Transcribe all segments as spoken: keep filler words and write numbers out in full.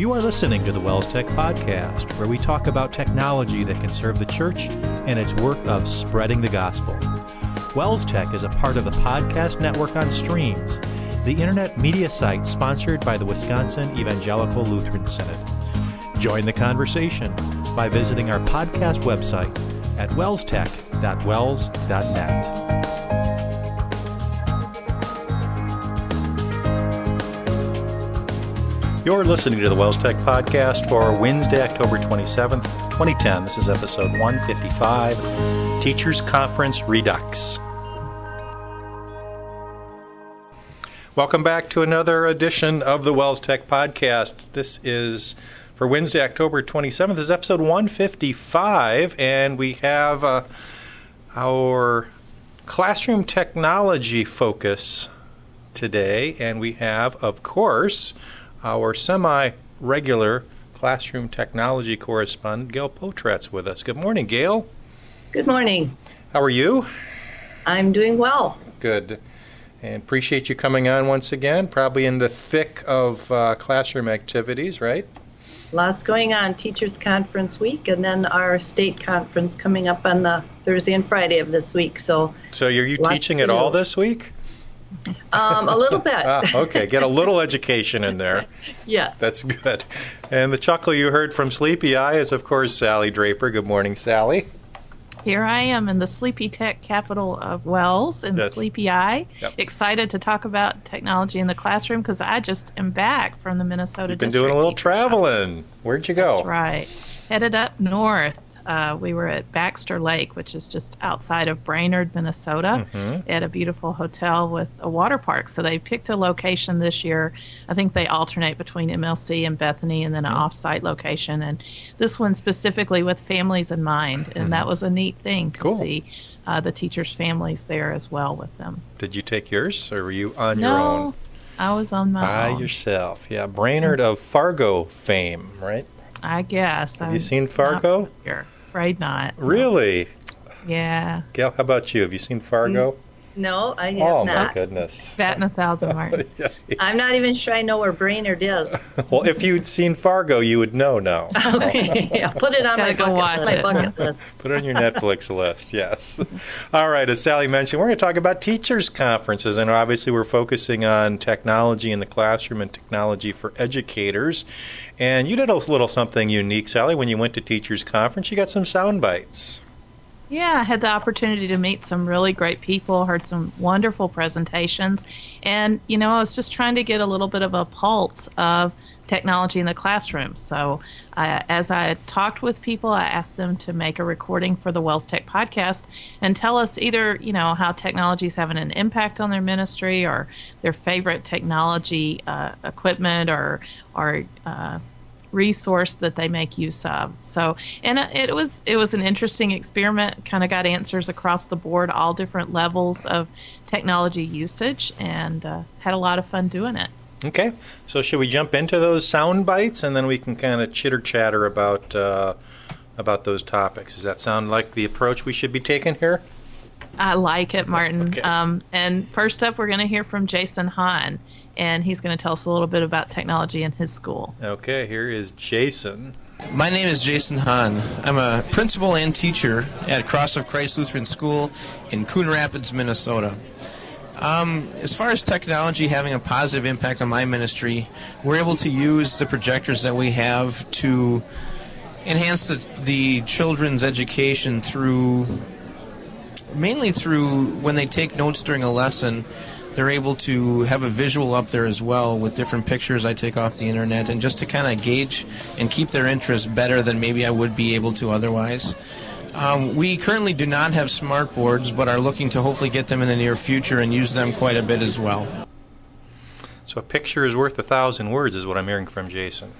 You are listening to the Wells Tech Podcast, where we talk about technology that can serve the church and its work of spreading the gospel. Wells Tech is a part of the podcast network on Streams, the internet media site sponsored by the Wisconsin Evangelical Lutheran Synod. Join the conversation by visiting our podcast website at wellstech dot wells dot net. You're listening to the Wells Tech Podcast for Wednesday, October twenty-seventh, twenty ten. This is episode one fifty-five, Teachers Conference Redux. Welcome back to another edition of the Wells Tech Podcast. This is for Wednesday, October twenty-seventh. This is episode one fifty-five, and we have uh, our classroom technology focus today, and we have, of course, our semi-regular classroom technology correspondent, Gail Potratz, with us. Good morning, Gail. Good morning. How are you? I'm doing well. Good. And appreciate you coming on once again, probably in the thick of uh, classroom activities, right? Lots going on. Teachers Conference week, and then our state conference coming up on the Thursday and Friday of this week. So, so are you teaching at all this week? Um, a little bit. ah, okay, get a little education in there. Yes. That's good. And the chuckle you heard from Sleepy Eye is, of course, Sally Draper. Good morning, Sally. Here I am in the Sleepy Tech capital of Wells in Yes. Sleepy Eye. Yep. Excited to talk about technology in the classroom because I just am back from the Minnesota You've been District doing a little Teachers traveling. Where'd you go? That's right. Headed up north. Uh, we were at Baxter Lake, which is just outside of Brainerd, Minnesota, Mm-hmm. at a beautiful hotel with a water park. So they picked a location this year. I think they alternate between M L C and Bethany and then an Mm-hmm. off-site location. And this one specifically with families in mind. And Mm-hmm. that was a neat thing to Cool. see uh, the teachers' families there as well with them. Did you take yours, or were you on no, your own? I was on my By own. yourself. Yeah, Brainerd of Fargo fame, right? I guess. Have I'm you seen not Fargo? familiar. Afraid not. Really? Yeah. Gail, how about you? Have you seen Fargo? No, I have Oh, not. my goodness. Batting a thousand, Martin. Yeah, I'm not even sure I know where Brainerd is. Well, if you'd seen Fargo, you would know now. Okay, I'll put it on my Gotta go bucket, watch my it. bucket list. Put it on your Netflix list, yes. All right, as Sally mentioned, we're going to talk about teachers' conferences, and obviously we're focusing on technology in the classroom and technology for educators. And you did a little something unique, Sally, when you went to teachers' conference. You got some sound bites. Yeah, I had the opportunity to meet some really great people, heard some wonderful presentations, and, you know, I was just trying to get a little bit of a pulse of technology in the classroom. So uh, as I talked with people, I asked them to make a recording for the Wells Tech Podcast and tell us either, you know, how technology is having an impact on their ministry or their favorite technology uh, equipment or, or uh resource that they make use of. So, and it was it was an interesting experiment. Kind of got answers across the board, all different levels of technology usage, and uh, had a lot of fun doing it. Okay, so should we jump into those sound bites, and then we can kind of chitter-chatter about uh, about those topics? Does that sound like the approach we should be taking here? I like it, Martin. Okay. Um, and first up, we're going to hear from Jason Hahn, and he's going to tell us a little bit about technology in his school. Okay, here is Jason. My name is Jason Hahn. I'm a principal and teacher at Cross of Christ Lutheran School in Coon Rapids, Minnesota. Um, as far as technology having a positive impact on my ministry, we're able to use the projectors that we have to enhance the, the children's education through, mainly through when they take notes during a lesson. They're able to have a visual up there as well with different pictures I take off the internet, and just to kind of gauge and keep their interest better than maybe I would be able to otherwise. Um, we currently do not have smart boards, but are looking to hopefully get them in the near future and use them quite a bit as well. So a picture is worth a thousand words is what I'm hearing from Jason.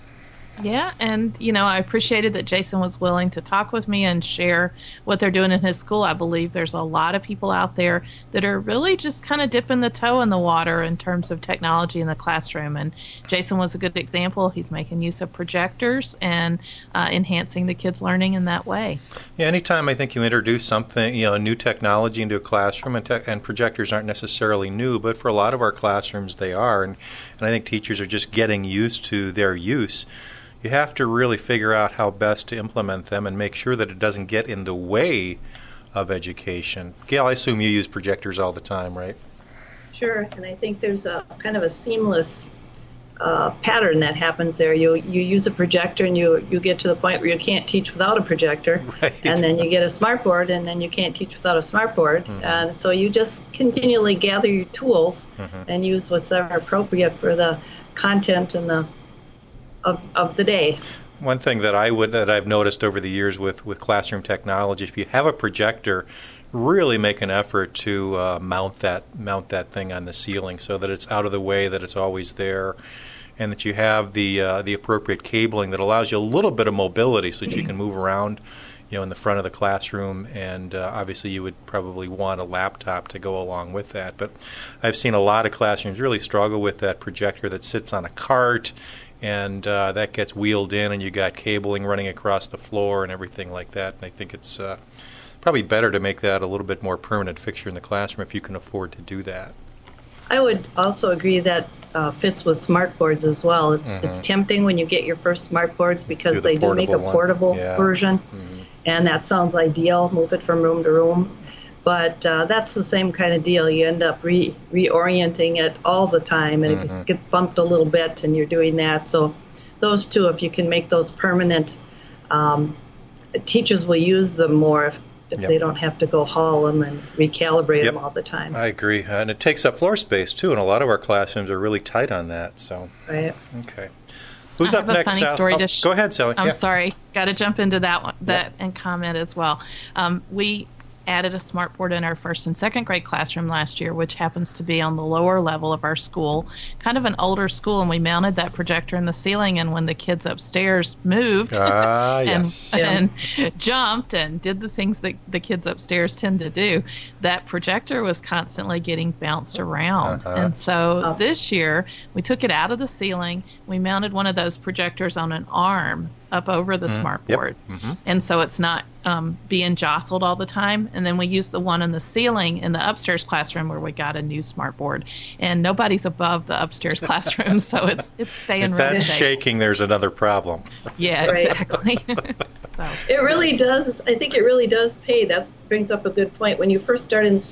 Yeah, and, you know, I appreciated that Jason was willing to talk with me and share what they're doing in his school. I believe there's a lot of people out there that are really just kind of dipping the toe in the water in terms of technology in the classroom. And Jason was a good example. He's making use of projectors and uh, enhancing the kids' learning in that way. Yeah, anytime I think you introduce something, you know, new technology into a classroom, and, te- and projectors aren't necessarily new, but for a lot of our classrooms they are, and, and I think teachers are just getting used to their use. You have to really figure out how best to implement them and make sure that it doesn't get in the way of education. Gail, I assume you use projectors all the time, right? Sure, and I think there's a kind of a seamless uh, pattern that happens there. You you use a projector and you, you get to the point where you can't teach without a projector, right. And then you get a smartboard and then you can't teach without a smartboard. Mm-hmm. And so you just continually gather your tools mm-hmm. and use what's ever appropriate for the content and the Of, of the day. One thing that I would that I've noticed over the years with, with classroom technology, if you have a projector, really make an effort to uh, mount that mount that thing on the ceiling so that it's out of the way, that it's always there, and that you have the uh, the appropriate cabling that allows you a little bit of mobility so that you can move around, you know, in the front of the classroom. And uh, obviously you would probably want a laptop to go along with that. But I've seen a lot of classrooms really struggle with that projector that sits on a cart, and uh, that gets wheeled in, and you got cabling running across the floor and everything like that. And I think it's uh, probably better to make that a little bit more permanent fixture in the classroom if you can afford to do that. I would also agree that uh, fits with smartboards as well. It's mm-hmm. it's tempting when you get your first smartboards because do the they do make a portable yeah. version, mm-hmm. and that sounds ideal. Move it from room to room. But uh, that's the same kind of deal. You end up re- reorienting it all the time, and mm-hmm. it gets bumped a little bit, and you're doing that. So those two, if you can make those permanent, um, teachers will use them more if, if yep. they don't have to go haul them and recalibrate yep. them all the time. I agree. And it takes up floor space, too, and a lot of our classrooms are really tight on that. So Right. Okay. Who's I up have next, a funny Sal? story Oh, to sh- go ahead, Sally. I'm yeah. sorry. Got to jump into that one, that yep. and comment as well. Um, we added a smartboard in our first and second grade classroom last year, which happens to be on the lower level of our school, kind of an older school, and we mounted that projector in the ceiling, and when the kids upstairs moved ah, and, yes. and jumped and did the things that the kids upstairs tend to do, that projector was constantly getting bounced around. Uh-huh. And so oh. this year, we took it out of the ceiling, we mounted one of those projectors on an arm up over the mm, smartboard. Yep. Mm-hmm. And so it's not um, being jostled all the time. And then we use the one in the ceiling in the upstairs classroom where we got a new smartboard. And nobody's above the upstairs classroom, so it's it's staying if really that's safe. shaking, there's another problem. Yeah, right. exactly. So it really does. I think it really does pay. That brings up a good point. When you first start in,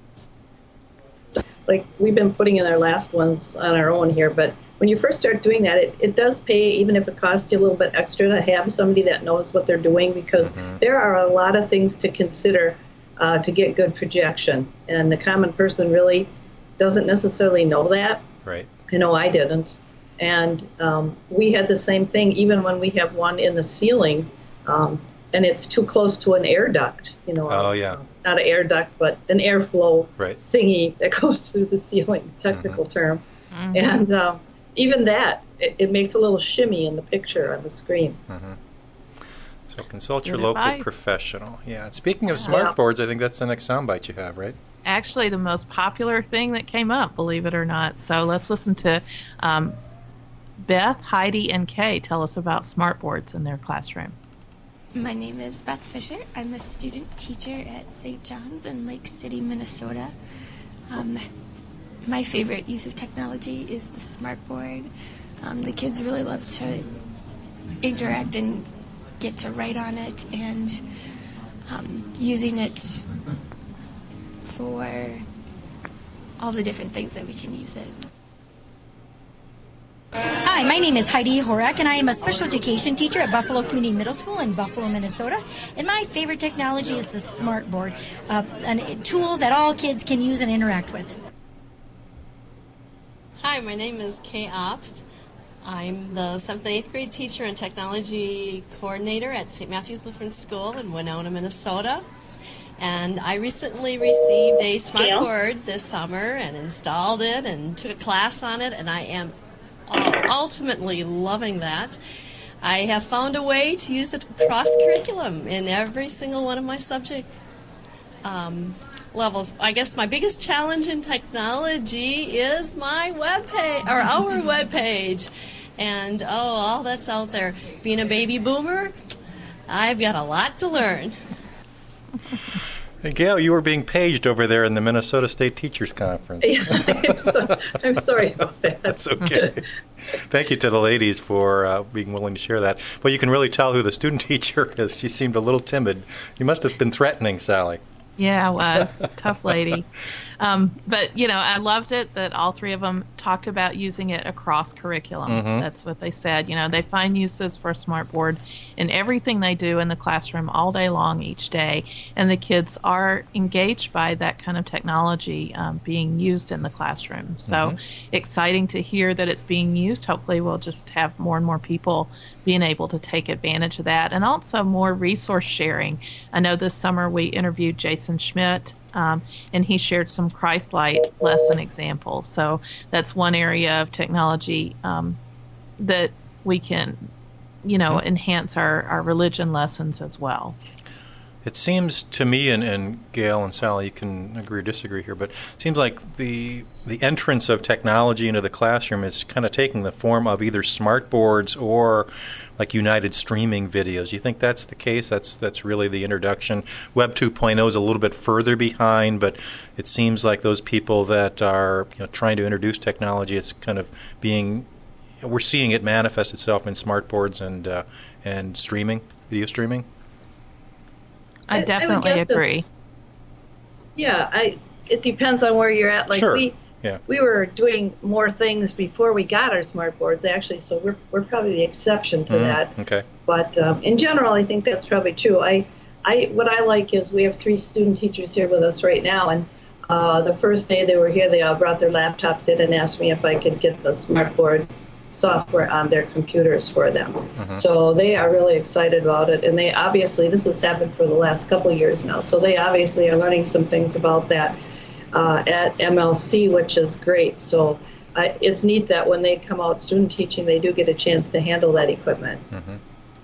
like we've been putting in our last ones on our own here, but when you first start doing that, it, it does pay, even if it costs you a little bit extra, to have somebody that knows what they're doing, because mm-hmm. there are a lot of things to consider uh, to get good projection. And the common person really doesn't necessarily know that. Right. I know I didn't. And um, we had the same thing, even when we have one in the ceiling, um, and it's too close to an air duct. You know, oh, yeah. Uh, not an air duct, but an airflow right. thingy that goes through the ceiling, technical mm-hmm. term. Mm-hmm. And um, even that, it, it makes a little shimmy in the picture on the screen. Mm-hmm. So consult your Good local advice. professional. Yeah. And speaking of Yeah. smart boards, I think that's the next soundbite you have, right? actually the most popular thing that came up, believe it or not. So let's listen to um, Beth, Heidi, and Kay tell us about smartboards in their classroom. My name is Beth Fisher. I'm a student teacher at Saint John's in Lake City, Minnesota. Um, my favorite use of technology is the smartboard. Um, the kids really love to interact and get to write on it, and um, using it for all the different things that we can use it. Hi, my name is Heidi Horak, and I am a special education teacher at Buffalo Community Middle School in Buffalo, Minnesota. And my favorite technology is the smartboard, uh, a tool that all kids can use and interact with. Hi, my name is Kay Obst. I'm the seventh and eighth grade teacher and technology coordinator at Saint Matthew's Lutheran School in Winona, Minnesota. And I recently received a smartboard this summer and installed it and took a class on it, and I am ultimately loving that. I have found a way to use it cross curriculum in every single one of my subject um, levels. I guess my biggest challenge in technology is my web page, or our web page. And, oh, all that's out there. Being a baby boomer, I've got a lot to learn. Hey, Gail, you were being paged over there in the Minnesota State Teachers Conference. Yeah, I'm, so, I'm sorry about that. That's okay. Thank you to the ladies for uh, being willing to share that. But you can really tell who the student teacher is. She seemed a little timid. You must have been threatening, Sally. Yeah, I was. Tough lady. Um, but, you know, I loved it that all three of them talked about using it across curriculum. Mm-hmm. That's what they said. You know, they find uses for Smartboard in everything they do in the classroom all day long each day. And the kids are engaged by that kind of technology um, being used in the classroom. So mm-hmm. exciting to hear that it's being used. Hopefully we'll just have more and more people being able to take advantage of that, and also more resource sharing. I know this summer we interviewed Jason Schmidt, um, and he shared some Christlight lesson examples. So that's one area of technology um, that we can, you know, enhance our, our religion lessons as well. It seems to me, and, and Gail and Sally, you can agree or disagree here, but it seems like the the entrance of technology into the classroom is kind of taking the form of either smart boards or like United streaming videos. You think that's the case? That's that's really the introduction. Web two point oh is a little bit further behind, but it seems like those people that are you know, trying to introduce technology, it's kind of being, we're seeing it manifest itself in smart boards and uh, and streaming, video streaming. I definitely I agree. Yeah, I. It depends on where you're at. Like sure. we, yeah. we were doing more things before we got our smart boards, actually. So we're we're probably the exception to mm, that. Okay. But um, in general, I think that's probably true. I, I, what I like is we have three student teachers here with us right now, and uh, the first day they were here, they all brought their laptops in and asked me if I could get the smart board software on their computers for them. Mm-hmm. So they are really excited about it, and they obviously, this has happened for the last couple of years now, so they obviously are learning some things about that uh, at M L C, which is great. So uh, it's neat that when they come out student teaching, they do get a chance to handle that equipment. Mm-hmm.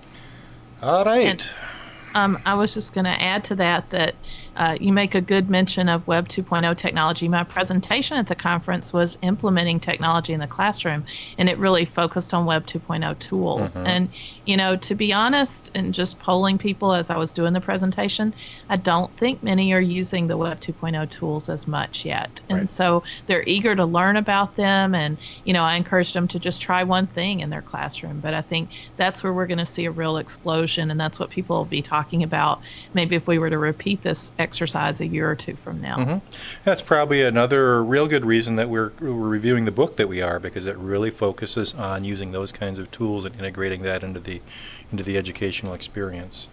All right. And, um, I was just going to add to that that uh, you make a good mention of Web two point oh technology. My presentation at the conference was implementing technology in the classroom, and it really focused on Web two point oh tools. Mm-hmm. And, you know, to be honest, and just polling people as I was doing the presentation, I don't think many are using the Web two point oh tools as much yet. Right. And so they're eager to learn about them, and, you know, I encouraged them to just try one thing in their classroom. But I think that's where we're going to see a real explosion, and that's what people will be talking about maybe if we were to repeat this exercise a year or two from now. Mm-hmm. That's probably another real good reason that we're, we're reviewing the book that we are, because it really focuses on using those kinds of tools and integrating that into the into the educational experience.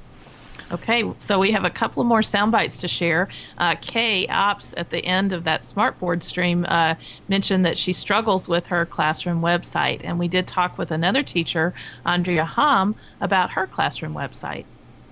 Okay, so we have a couple of more sound bites to share. Uh, Kay Ops at the end of that Smartboard stream uh, mentioned that she struggles with her classroom website, and we did talk with another teacher, Andrea Hom, about her classroom website.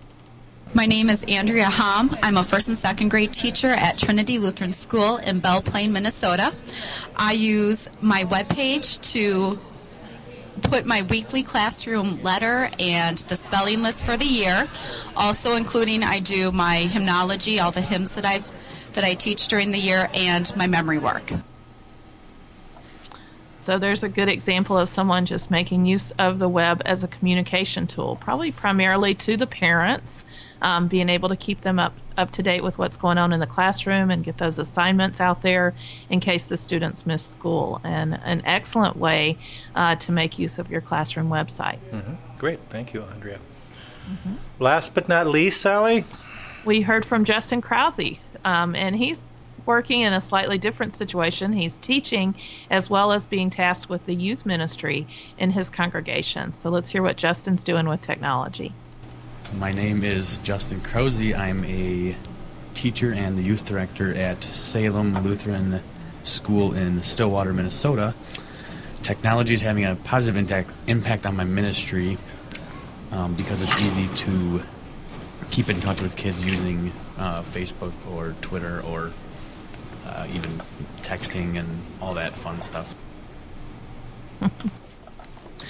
My name is Andrea Hom. I'm a first and second grade teacher at Trinity Lutheran School in Belle Plaine, Minnesota. I use my webpage to put my weekly classroom letter and the spelling list for the year. Also including I do my hymnology, all the hymns that I've that I teach during the year, and my memory work. So there's a good example of someone just making use of the web as a communication tool, probably primarily to the parents, um, being able to keep them up, up to date with what's going on in the classroom and get those assignments out there in case the students miss school. And an excellent way uh, to make use of your classroom website. Mm-hmm. Great. Thank you, Andrea. Mm-hmm. Last but not least, Sally? We heard from Justin Krause, um, and he's working in a slightly different situation. He's teaching as well as being tasked with the youth ministry in his congregation. So let's hear what Justin's doing with technology. My name is Justin Krause. I'm a teacher and the youth director at Salem Lutheran School in Stillwater, Minnesota. Technology is having a positive impact, impact on my ministry um, because it's easy to keep in touch with kids using uh, Facebook or Twitter or Uh, even texting and all that fun stuff.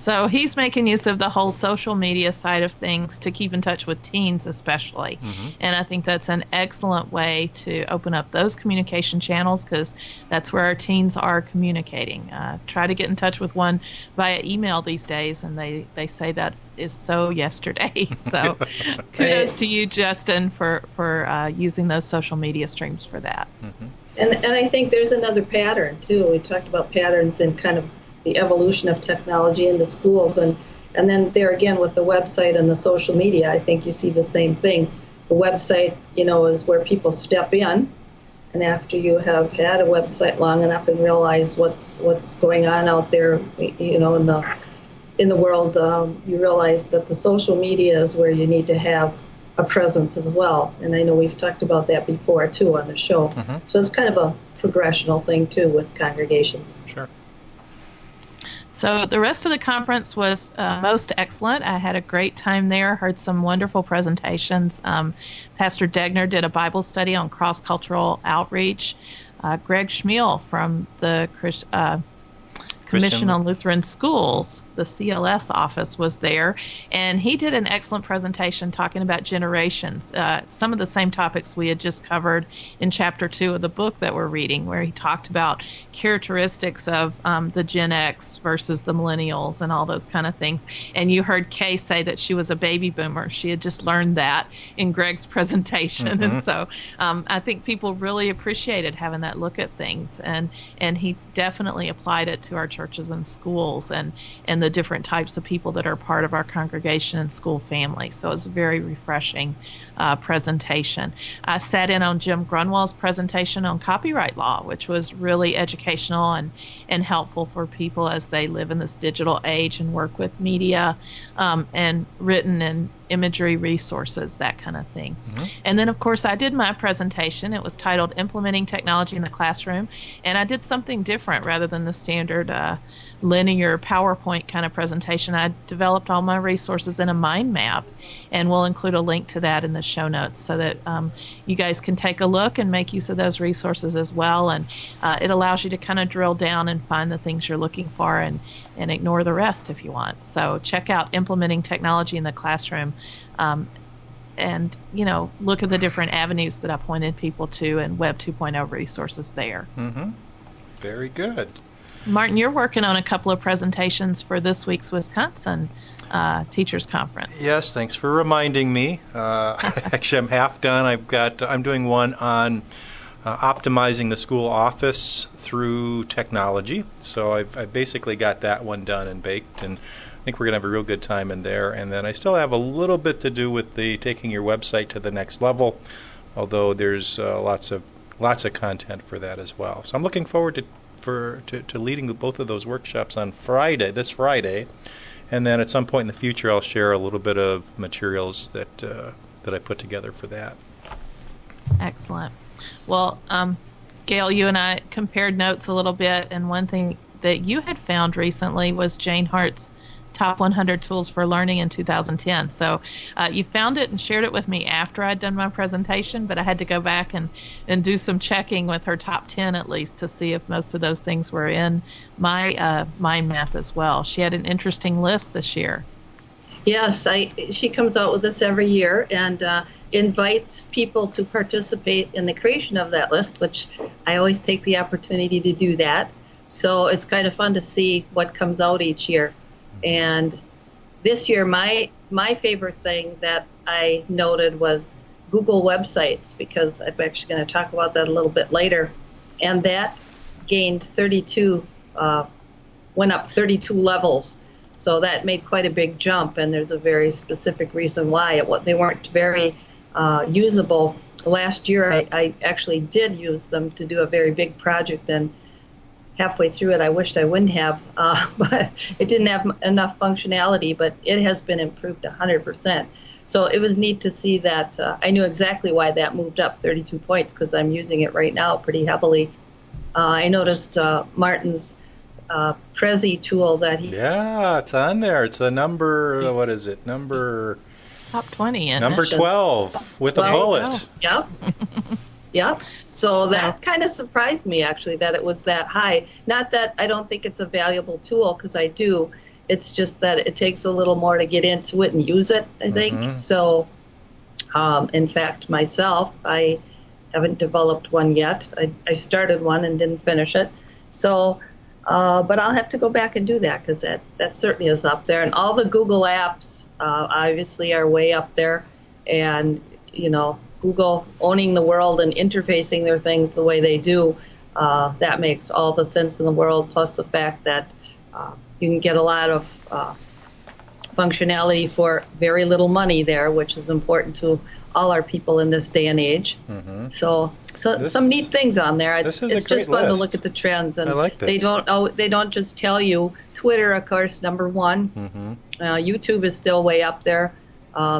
So he's making use of the whole social media side of things to keep in touch with teens especially. Mm-hmm. And I think that's an excellent way to open up those communication channels because that's where our teens are communicating. Uh, try to get in touch with one via email these days, and they, they say that is so yesterday. So kudos to you, Justin, for, for uh, using those social media streams for that. Mm-hmm. And, and I think there's another pattern, too. We talked about patterns in kind of the evolution of technology in the schools. And, and then there again with the website and the social media, I think you see the same thing. The website, you know, is where people step in. And after you have had a website long enough and realize what's what's going on out there, you know, in the in the world, um, you realize that the social media is where you need to have a presence as well. And I know we've talked about that before, too, on the show. Mm-hmm. So it's kind of a progressional thing, too, with congregations. Sure. So the rest of the conference was uh, most excellent. I had a great time there, heard some wonderful presentations. Um, Pastor Degner did a Bible study on cross-cultural outreach. Uh, Greg Schmiel from the uh, Commission on Lutheran Schools, the C L S office, was there, and he did an excellent presentation talking about generations, uh, some of the same topics we had just covered in chapter two of the book that we're reading, where he talked about characteristics of um, the Gen X versus the millennials and all those kind of things. And you heard Kay say that she was a baby boomer. She had just learned that in Greg's presentation. Mm-hmm. And so um, I think people really appreciated having that look at things, and, and he definitely applied it to our churches and schools and, and the different types of people that are part of our congregation and school family. So it's a very refreshing uh, presentation. I sat in on Jim Grunwald's presentation on copyright law, which was really educational and, and helpful for people as they live in this digital age and work with media um, and written and imagery resources, that kind of thing. Mm-hmm. And then, of course, I did my presentation. It was titled Implementing Technology in the Classroom, and I did something different rather than the standard uh, linear PowerPoint kind of presentation. I developed all my resources in a mind map, and we'll include a link to that in the show notes so that um, you guys can take a look and make use of those resources as well. And uh, it allows you to kind of drill down and find the things you're looking for and, and ignore the rest if you want. So check out Implementing Technology in the Classroom. Um, and, you know, look at the different avenues that I pointed people to and Web two point oh resources there. Mm-hmm. Very good. Martin, you're working on a couple of presentations for this week's Wisconsin uh, Teachers Conference. Yes, thanks for reminding me. Uh, actually, I'm half done. I've got. I'm doing one on uh, optimizing the school office through technology. So I've, I've basically got that one done and baked, and I think we're going to have a real good time in there. And then I still have a little bit to do with the taking your website to the next level, although there's uh, lots of lots of content for that as well. So I'm looking forward to for to, to leading both of those workshops on Friday, this Friday, and then at some point in the future I'll share a little bit of materials that uh, that I put together for that. Excellent. Well, um, Gail, you and I compared notes a little bit, and one thing that you had found recently was Jane Hart's Top one hundred Tools for Learning in two thousand ten. So uh, you found it and shared it with me after I'd done my presentation, but I had to go back and, and do some checking with her top ten at least to see if most of those things were in my uh, mind map as well. She had an interesting list this year. Yes, I, she comes out with this every year and uh, invites people to participate in the creation of that list, which I always take the opportunity to do that. So it's kind of fun to see what comes out each year. And this year, my my favorite thing that I noted was Google websites, because I'm actually going to talk about that a little bit later. And that gained thirty-two, uh, went up thirty-two levels. So that made quite a big jump, and there's a very specific reason why. It, they weren't very uh, usable. Last year, I, I actually did use them to do a very big project, and halfway through it, I wished I wouldn't have, uh, but it didn't have m- enough functionality, but it has been improved one hundred percent. So it was neat to see that. Uh, I knew exactly why that moved up thirty-two points, because I'm using it right now pretty heavily. Uh, I noticed uh, Martin's uh, Prezi tool that he... Yeah, it's on there. It's a number, what is it? Number... Top twenty. Number twelve, with twelve, the bullets. Yep. Yeah. So, so that kind of surprised me, actually, that it was that high. Not that I don't think it's a valuable tool, because I do. It's just that it takes a little more to get into it and use it, I think. Mm-hmm. So, um, in fact, myself, I haven't developed one yet. I, I started one and didn't finish it. So, uh, but I'll have to go back and do that, because that, that certainly is up there. And all the Google apps, uh, obviously, are way up there. And, you know, Google owning the world and interfacing their things the way they do, uh, that makes all the sense in the world, plus the fact that uh, you can get a lot of uh, functionality for very little money there, which is important to all our people in this day and age. Mm-hmm. So, so this some is, neat things on there. It's, this is it's a great just fun list. to look at the trends, and I like this. they don't oh, they don't just tell you. Twitter, of course, number one. Mm-hmm. Uh, YouTube is still way up there. Uh,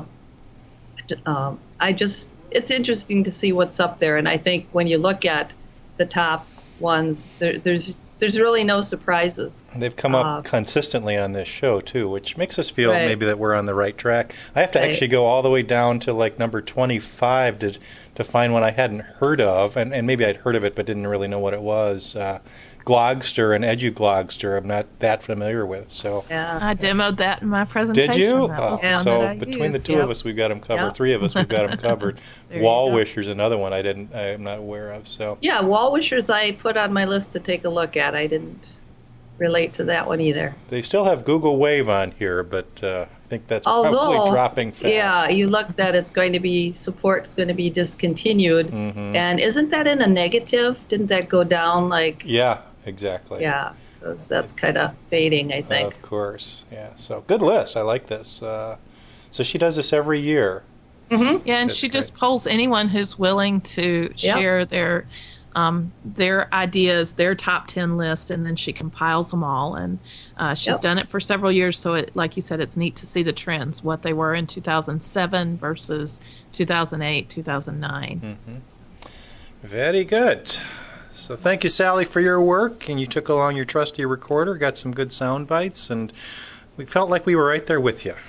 um, I just it's interesting to see what's up there, and I think when you look at the top ones, there, there's there's really no surprises. They've come up uh, consistently on this show, too, which makes us feel right. maybe that we're on the right track. I have to right. actually go all the way down to like number twenty-five to to find one I hadn't heard of, and, and maybe I'd heard of it but didn't really know what it was. Uh, Glogster and EduGlogster I'm not that familiar with. So yeah. I demoed that in my presentation. Did you? That Uh, was one so that I between used. the two yep. of us, we've got them covered. Yep. Three of us, we've got them covered. There Wall you go. Wisher's another one I didn't. I'm not aware of. So Yeah, Wall Wishers I put on my list to take a look at. I didn't relate to that one either. they still have Google Wave on here, but uh, I think that's Although, probably dropping fast. Yeah, you look that it's going to be support's going to be discontinued, mm-hmm. and isn't that in a negative? Didn't that go down like? Yeah, exactly. Yeah, because that's kind of fading, I think. Of course, yeah. So good list. I like this. Uh, so she does this every year. Mm-hmm. Yeah, and That's she great. just polls anyone who's willing to Yep. share their um, their ideas, their top ten list, and then she compiles them all. And uh, she's Yep. done it for several years, so it, like you said, it's neat to see the trends, what they were in two thousand seven versus two thousand eight, two thousand nine. Mm-hmm. Very good. So thank you, Sally, for your work. And you took along your trusty recorder, got some good sound bites, and we felt like we were right there with you.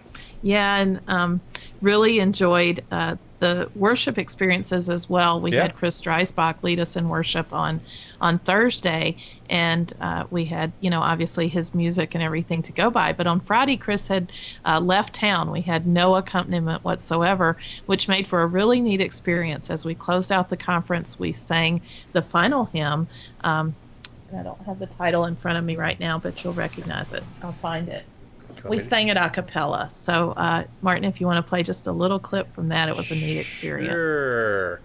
Yeah, and um, really enjoyed uh, the worship experiences as well. We Yeah. had Chris Dreisbach lead us in worship on on Thursday, and uh, we had, you know, obviously his music and everything to go by. But on Friday, Chris had uh, left town. We had no accompaniment whatsoever, which made for a really neat experience. As we closed out the conference, we sang the final hymn. Um, and I don't have the title in front of me right now, but you'll recognize it. I'll find it. We sang it a cappella. So, uh, Martin, if you want to play just a little clip from that, it was a neat experience. Sure.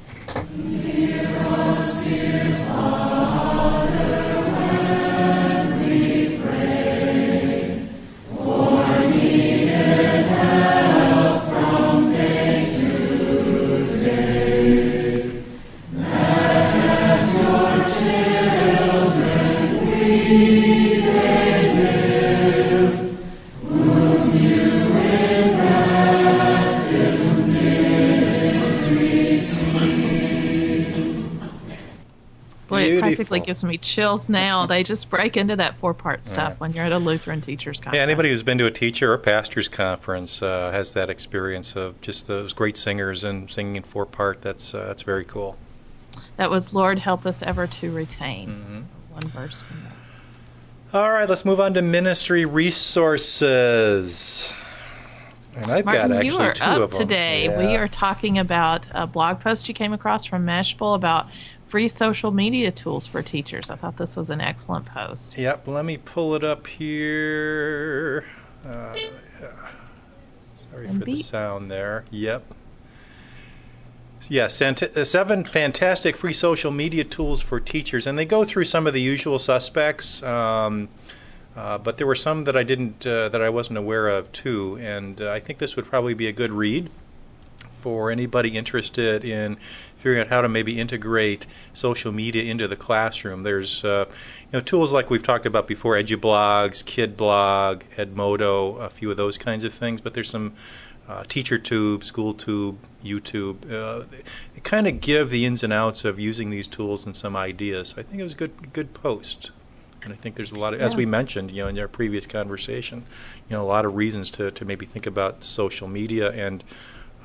Boy, it practically Beautiful. gives me chills now. They just break into that four-part stuff Yeah. when you're at a Lutheran teachers conference. Yeah, anybody who's been to a teacher or pastor's conference uh, has that experience of just those great singers and singing in four part. That's uh, that's very cool. That was Lord Help Us Ever to Retain. Mm-hmm. One verse from that. All right, let's move on to ministry resources. And I've Martin, got actually you are two up of them. today. Yeah. We are talking about a blog post you came across from Mashable about free social media tools for teachers. I thought this was an excellent post. Yep, let me pull it up here. Uh, yeah. Sorry And for the beep. sound there. Yep. Yeah, sant- uh, seven fantastic free social media tools for teachers, and they go through some of the usual suspects. Um, uh, but there were some that I didn't, uh, that I wasn't aware of too, and uh, I think this would probably be a good read for anybody interested in figuring out how to maybe integrate social media into the classroom. There's uh, you know, tools like we've talked about before, EduBlogs, KidBlog, Edmodo, a few of those kinds of things, but there's some uh, TeacherTube, SchoolTube, YouTube. Uh, they kind of give the ins and outs of using these tools and some ideas. So I think it was a good, good post. And I think there's a lot of, as we mentioned, you know, in our previous conversation, you know, a lot of reasons to, to maybe think about social media and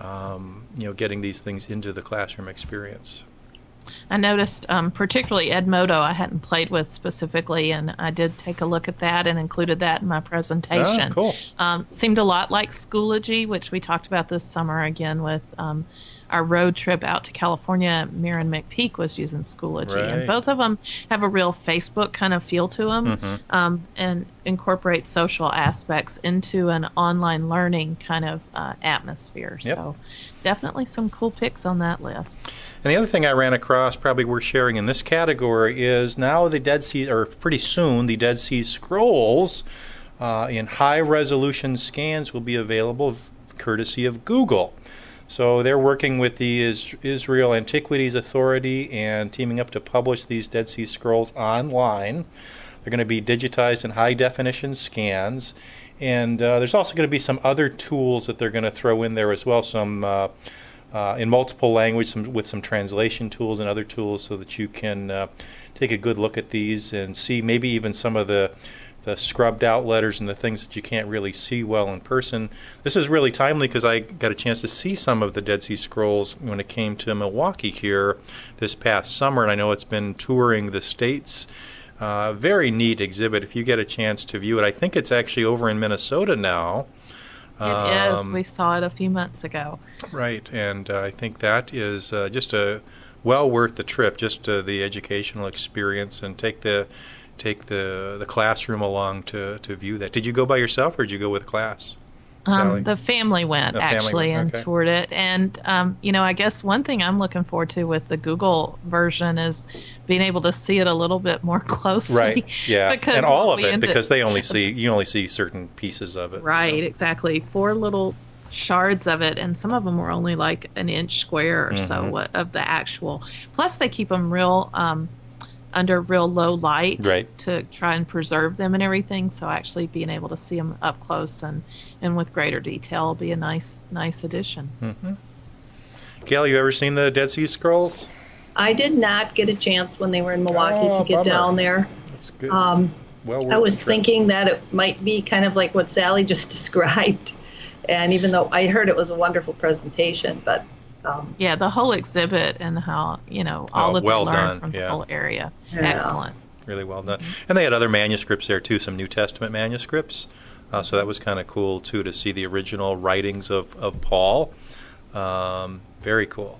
um, you know, getting these things into the classroom experience. I noticed, um, particularly Edmodo, I hadn't played with specifically, and I did take a look at that and included that in my presentation. Oh, cool. Um, seemed a lot like Schoology, which we talked about this summer again with um, our road trip out to California. Mirren McPeak was using Schoology, Right. and both of them have a real Facebook kind of feel to them, Mhm. um, and incorporate social aspects into an online learning kind of uh, atmosphere. Yep. So definitely some cool picks on that list. And the other thing I ran across, probably worth sharing in this category, is now the Dead Sea, or pretty soon, the Dead Sea Scrolls uh, in high-resolution scans will be available courtesy of Google. So they're working with the Is- Israel Antiquities Authority and teaming up to publish these Dead Sea Scrolls online. They're going to be digitized in high-definition scans. And uh, there's also going to be some other tools that they're going to throw in there as well, some uh, uh, in multiple language, some, with some translation tools and other tools so that you can uh, take a good look at these and see maybe even some of the the scrubbed out letters and the things that you can't really see well in person. This is really timely because I got a chance to see some of the Dead Sea Scrolls when it came to Milwaukee here this past summer, and I know it's been touring the States. Uh, very neat exhibit if you get a chance to view it. I think it's actually over in Minnesota now. It is. Um, We saw it a few months ago. Right, and uh, I think that is uh, just a well worth the trip, just uh, the educational experience, and take the take the the classroom along to, to view that. Did you go by yourself, or did you go with class, Sally? Um, the family went, The family actually, went, and okay. toured it. And, um, you know, I guess one thing I'm looking forward to with the Google version is being able to see it a little bit more closely. Right, yeah, because and all what of we it, ended- because they only see you only see certain pieces of it. Right, exactly. Four little shards of it, and some of them were only like an inch square or so Mhm. what- of the actual. Plus, they keep them real um, under real low light Right. to try and preserve them and everything. So actually being able to see them up close and, and with greater detail will be a nice nice addition. Mm-hmm. Gail, you ever seen the Dead Sea Scrolls? I did not get a chance when they were in Milwaukee Oh, to get bummer. down there. That's good. Um, well I worth was the trip. thinking that it might be kind of like what Sally just described. And even though I heard it was a wonderful presentation, but um, Yeah, the whole exhibit and how, you know, all Oh, that well they learned done, from yeah. the whole area. Yeah. Excellent. Really well done. And they had other manuscripts there, too, some New Testament manuscripts. Uh, so that was kind of cool, too, to see the original writings of, of Paul. Um, very cool.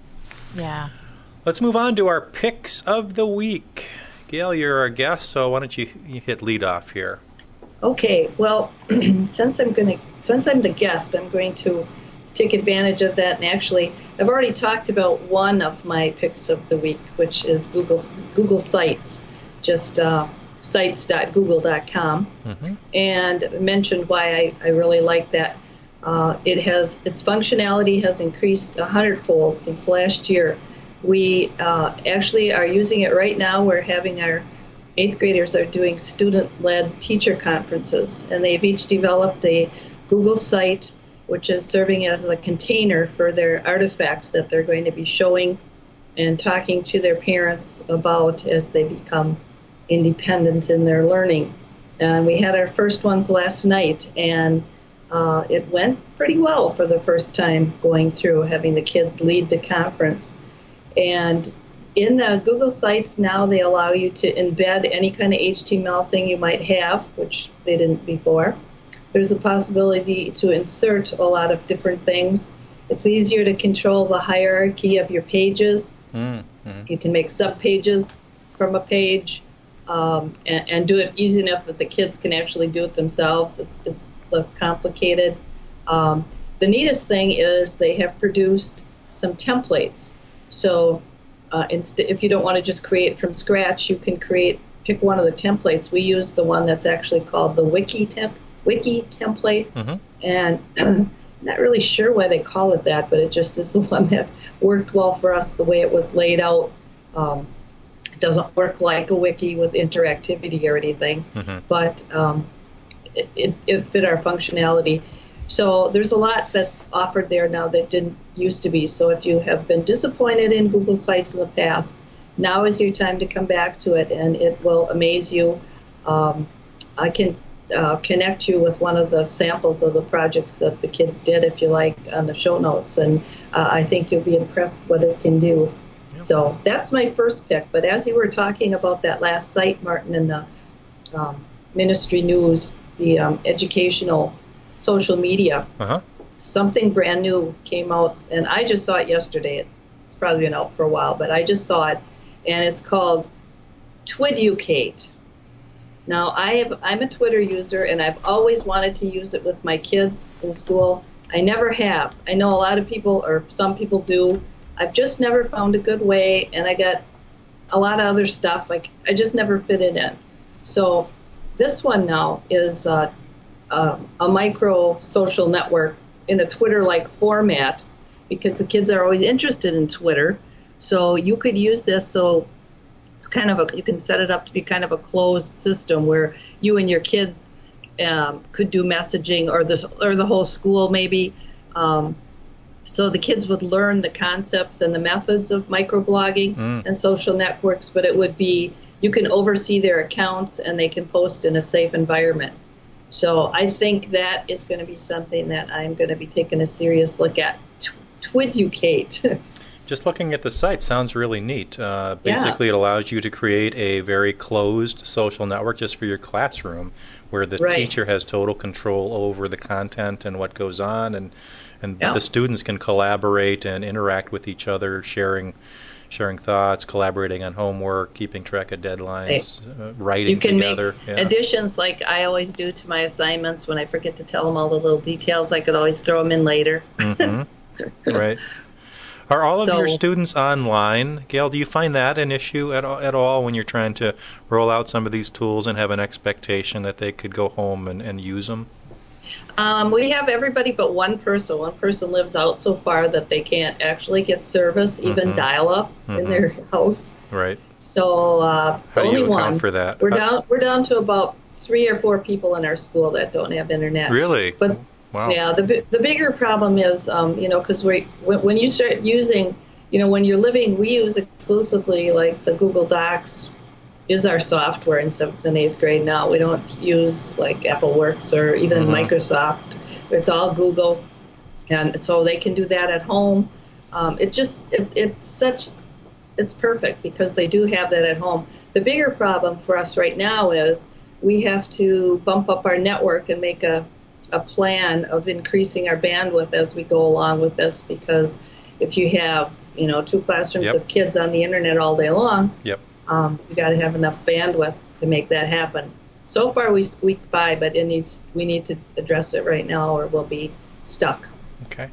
Yeah. Let's move on to our picks of the week. Gail, you're our guest, so why don't you, you hit lead off here? okay, well, since I'm going to, since I'm the guest, I'm going to take advantage of that. And actually, I've already talked about one of my picks of the week, which is Google Google Sites, just uh, sites dot google dot com, Mm-hmm. and mentioned why I, I really like that. Uh, it has its functionality has increased a hundredfold since last year. We uh, actually are using it right now. We're having our eighth graders are doing student-led teacher conferences, and they've each developed a Google site, which is serving as the container for their artifacts that they're going to be showing and talking to their parents about as they become independent in their learning. And we had our first ones last night, and uh, it went pretty well for the first time going through, having the kids lead the conference. And in the Google Sites now, they allow you to embed any kind of H T M L thing you might have, which they didn't before. There's a possibility to insert a lot of different things. It's easier to control the hierarchy of your pages. Mm-hmm. You can make subpages from a page um, and, and do it easy enough that the kids can actually do it themselves. It's, it's less complicated. Um, the neatest thing is they have produced some templates. So uh, inst- if you don't want to just create from scratch, you can create, pick one of the templates. We use the one that's actually called the Wiki temp. Wiki template, Mm-hmm. and not really sure why they call it that, but it just is the one that worked well for us the way it was laid out. Um, it doesn't work like a wiki with interactivity or anything, Mm-hmm. but um, it, it, it fit our functionality. So there's a lot that's offered there now that didn't used to be. So if you have been disappointed in Google Sites in the past, now is your time to come back to it, and it will amaze you. Um, I can uh, connect you with one of the samples of the projects that the kids did, if you like, on the show notes. And uh, I think you'll be impressed what it can do. Yep. So that's my first pick. But as you were talking about that last site, Martin, in the um, Ministry News, the um, educational social media, uh-huh. something brand new came out, and I just saw it yesterday. It's probably been out for a while, but I just saw it, and it's called Twiducate. Now, I have, I'm a Twitter user, and I've always wanted to use it with my kids in school. I never have. I know a lot of people, or some people do. I've just never found a good way, and I got a lot of other stuff. Like, I just never fit it in. So this one now is uh, uh, a micro social network in a Twitter-like format, because the kids are always interested in Twitter. So you could use this so it's kind of a, you can set it up to be kind of a closed system where you and your kids um, could do messaging, or this, or the whole school maybe. Um, so the kids would learn the concepts and the methods of microblogging mm. and social networks, but it would be, you can oversee their accounts and they can post in a safe environment. So I think that is going to be something that I'm going to be taking a serious look at. Twiducate. Just looking at the site sounds really neat. Uh, basically, yeah. It allows you to create a very closed social network just for your classroom, where the right. teacher has total control over the content and what goes on, and and yeah. the students can collaborate and interact with each other, sharing sharing thoughts, collaborating on homework, keeping track of deadlines, right. uh, writing you can together. Make yeah. additions like I always do to my assignments. When I forget to tell them all the little details, I could always throw them in later. Mm-hmm. Right. Are all of so, your students online, Gail? Do you find that an issue at all, at all when you're trying to roll out some of these tools and have an expectation that they could go home and, and use them? Um, we have everybody but one person. One person lives out so far that they can't actually get service, even mm-hmm. dial-up mm-hmm. in their house. Right. So uh, how do only you account one. for that? We're how? down. We're down to about three or four people in our school that don't have internet. Really? But wow. Yeah, the the bigger problem is, um, you know, because we when, when you start using, you know, when you're living, we use exclusively like the Google Docs is our software in seventh and eighth grade now. We don't use like Apple Works or even mm-hmm. Microsoft. It's all Google, and so they can do that at home. Um, it just it, it's such it's perfect because they do have that at home. The bigger problem for us right now is we have to bump up our network and make a a plan of increasing our bandwidth as we go along with this, because if you have, you know, two classrooms yep. of kids on the internet all day long, yep. um, you got to have enough bandwidth to make that happen. So far we squeaked by, but it needs we need to address it right now or we'll be stuck. Okay.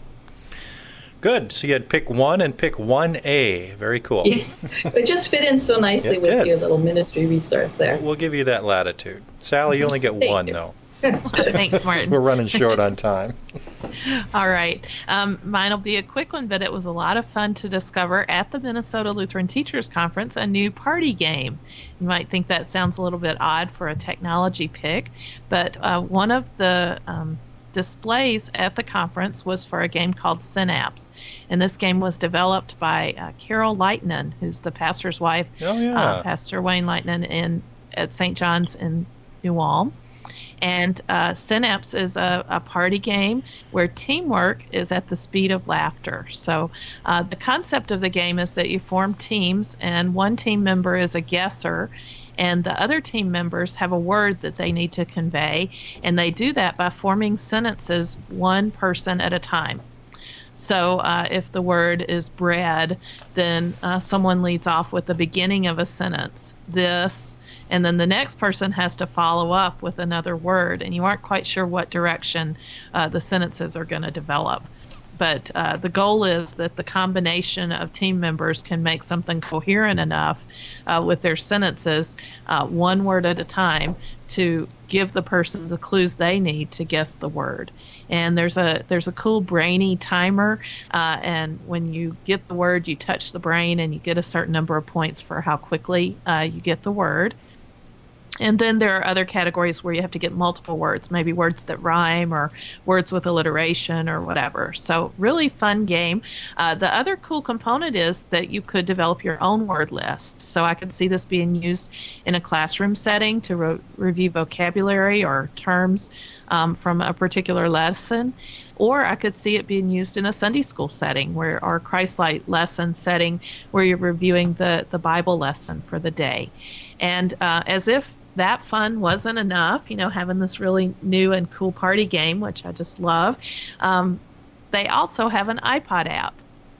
Good. So you had pick one and pick one A. Very cool. Yeah. It just fit in so nicely with did. your little ministry resource there. We'll give you that latitude. Sally, you only get one, you. though. Thanks, Martin. We're running short on time. All right. Um, mine will be a quick one, but it was a lot of fun to discover at the Minnesota Lutheran Teachers Conference a new party game. You might think that sounds a little bit odd for a technology pick, but uh, one of the um, displays at the conference was for a game called Synapse. And this game was developed by uh, Carol Lightnin, who's the pastor's wife, oh, yeah. uh, Pastor Wayne Lightnin in, at Saint John's in New Ulm. And uh, Synapse is a, a party game where teamwork is at the speed of laughter. So uh, the concept of the game is that you form teams, and one team member is a guesser, and the other team members have a word that they need to convey, and they do that by forming sentences one person at a time. So uh, if the word is bread, then uh, someone leads off with the beginning of a sentence, this, and then the next person has to follow up with another word, and you aren't quite sure what direction uh, the sentences are going to develop. But uh, the goal is that the combination of team members can make something coherent enough uh, with their sentences, uh, one word at a time, to give the person the clues they need to guess the word. And there's a there's a cool brainy timer, uh, and when you get the word, you touch the brain, and you get a certain number of points for how quickly uh, you get the word. And then there are other categories where you have to get multiple words, maybe words that rhyme or words with alliteration or whatever. So really fun game. Uh, the other cool component is that you could develop your own word list. So I could see this being used in a classroom setting to re- review vocabulary or terms um, from a particular lesson. Or I could see it being used in a Sunday school setting where our Christ-Light lesson setting where you're reviewing the, the Bible lesson for the day. And uh, as if that fun wasn't enough, you know, having this really new and cool party game, which I just love, um, they also have an iPod app.